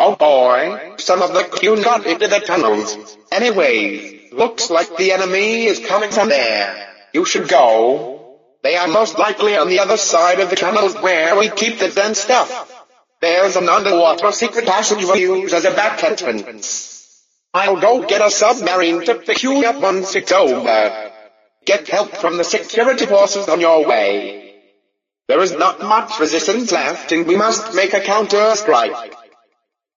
Oh boy, some of the crew got into the tunnels. Anyway, looks like the enemy is coming from there. You should go. They are most likely on the other side of the tunnels where we keep the den stuff. There's an underwater secret passage we use as a back entrance. I'll go get a submarine to pick you up once it's over. Get help from the security forces on your way. There is not much resistance left and we must make a counter-strike.